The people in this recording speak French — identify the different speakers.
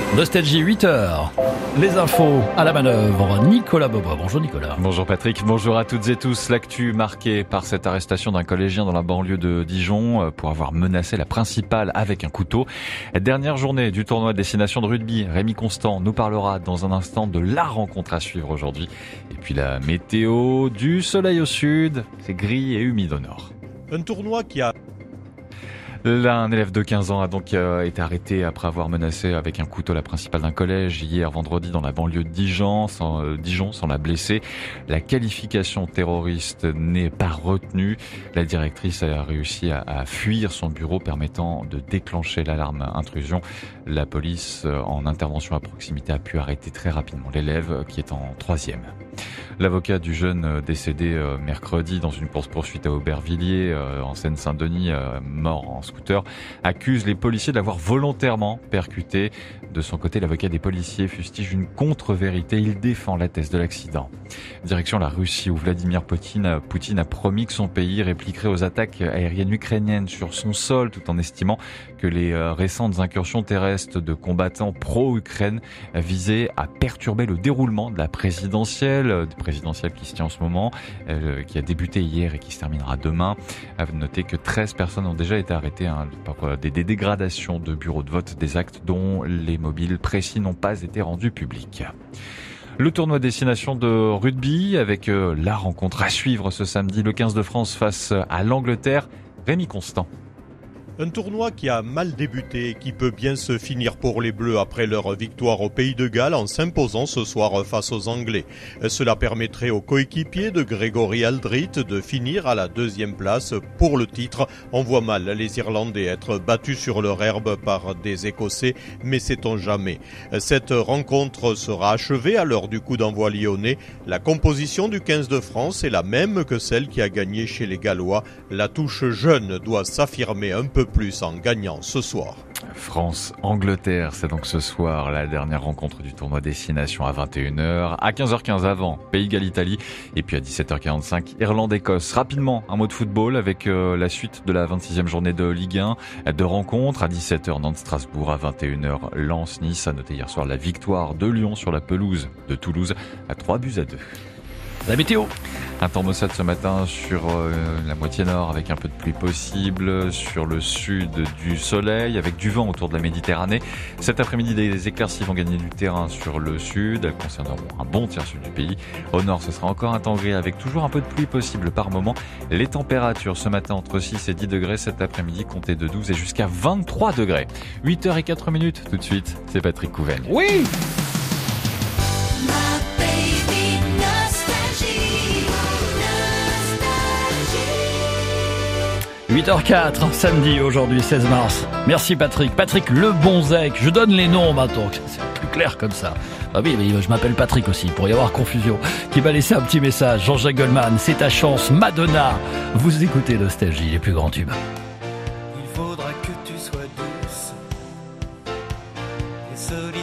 Speaker 1: Nostalgie 8h. Les infos à la manœuvre. Nicolas Bobo. Bonjour Nicolas.
Speaker 2: Bonjour Patrick, bonjour à toutes et tous. L'actu marquée par cette arrestation d'un collégien dans la banlieue de Dijon pour avoir menacé la principale avec un couteau. Dernière journée du tournoi destination de rugby. Rémi Constant nous parlera dans un instant de la rencontre à suivre aujourd'hui. Et puis la météo, du soleil au sud, c'est gris et humide au nord.
Speaker 3: Un tournoi qui a...
Speaker 2: Un élève de 15 ans a donc été arrêté après avoir menacé avec un couteau la principale d'un collège hier vendredi dans la banlieue de Dijon sans la blesser. La qualification terroriste n'est pas retenue. La directrice a réussi à fuir son bureau permettant de déclencher l'alarme intrusion. La police en intervention à proximité a pu arrêter très rapidement l'élève qui est en 3e. L'avocat du jeune décédé mercredi dans une course-poursuite à Aubervilliers en Seine-Saint-Denis, mort en scooter, accuse les policiers d'avoir volontairement percuté. De son côté, l'avocat des policiers fustige une contre-vérité. Il défend la thèse de l'accident. Direction la Russie où Vladimir Poutine a promis que son pays répliquerait aux attaques aériennes ukrainiennes sur son sol tout en estimant que les récentes incursions terrestres de combattants pro-Ukraine visaient à perturber le déroulement de la présidentielle qui se tient en ce moment, qui a débuté hier et qui se terminera demain. À noter que 13 personnes ont déjà été arrêtées par des dégradations de bureaux de vote, des actes dont les mobiles précis n'ont pas été rendus publics. Le tournoi destination de rugby avec la rencontre à suivre ce samedi, le 15 de France face à l'Angleterre. Rémi Constant.
Speaker 3: Un tournoi qui a mal débuté et qui peut bien se finir pour les Bleus après leur victoire au Pays de Galles en s'imposant ce soir face aux Anglais. Cela permettrait aux coéquipiers de Grégory Aldrit de finir à la 2e place pour le titre. On voit mal les Irlandais être battus sur leur herbe par des Écossais, mais sait-on jamais. Cette rencontre sera achevée à l'heure du coup d'envoi lyonnais. La composition du 15 de France est la même que celle qui a gagné chez les Gallois. La touche jeune doit s'affirmer un peu plus en gagnant ce soir.
Speaker 2: France-Angleterre, c'est donc ce soir la dernière rencontre du tournoi destination à 21h. À 15h15 avant, Pays de Galles-Italie. Et puis à 17h45, Irlande-Écosse. Rapidement, un mot de football avec la suite de la 26e journée de Ligue 1. Deux rencontres. À 17h, Nantes-Strasbourg. À 21h, Lens-Nice. A noté hier soir la victoire de Lyon sur la pelouse de Toulouse à 3-2.
Speaker 1: La météo.
Speaker 2: Un temps maussade ce matin sur la moitié nord avec un peu de pluie possible, sur le sud du soleil avec du vent autour de la Méditerranée. Cet après-midi, des éclaircies vont gagner du terrain sur le sud. Elles concerneront un bon tiers sud du pays. Au nord, ce sera encore un temps gris avec toujours un peu de pluie possible par moment. Les températures ce matin entre 6 et 10 degrés. Cet après-midi, comptez de 12 et jusqu'à 23 degrés. 8h04 tout de suite, c'est Patrick Couvaigne.
Speaker 1: Oui. 8h04, samedi aujourd'hui 16 mars. Merci Patrick. Patrick Lebonzec. Je donne les noms maintenant. C'est plus clair comme ça. Ah oui, mais je m'appelle Patrick aussi, pour y avoir confusion. Qui m'a laissé un petit message. Jean-Jacques Goldman, c'est ta chance. Madonna. Vous écoutez Nostalgie, les plus grands tubes.
Speaker 4: Il faudra que tu sois douce et solide.